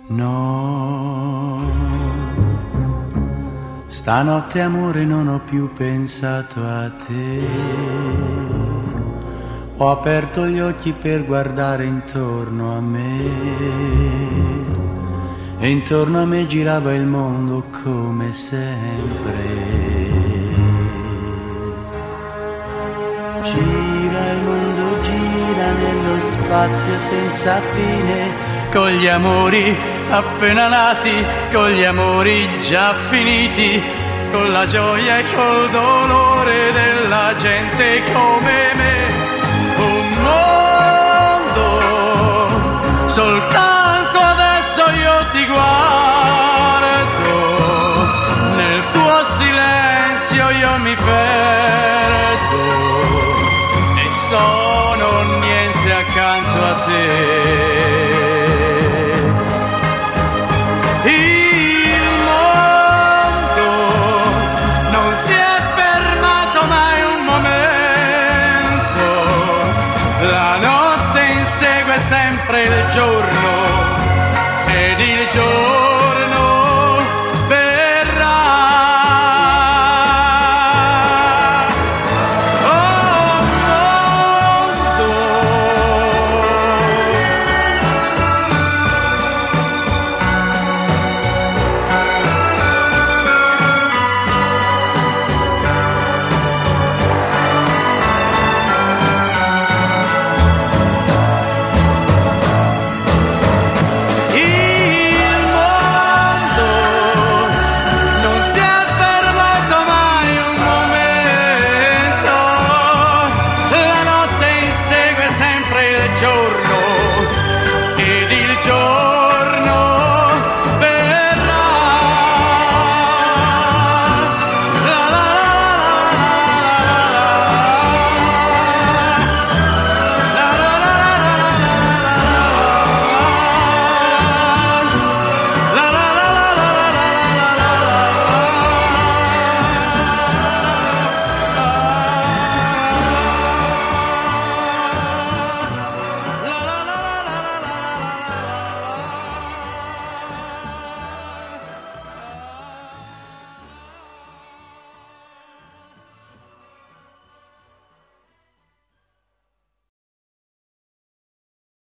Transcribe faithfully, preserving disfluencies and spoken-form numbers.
No, stanotte amore non ho più pensato a te. Ho aperto gli occhi per guardare intorno a me e intorno a me girava il mondo come sempre. Gira il mondo, gira nello spazio senza fine, con gli amori appena nati, con gli amori già finiti, con la gioia e col dolore della gente come me. Un mondo, soltanto adesso io ti guardo, nel tuo silenzio io mi perdo e sono niente accanto a te. Sempre il giorno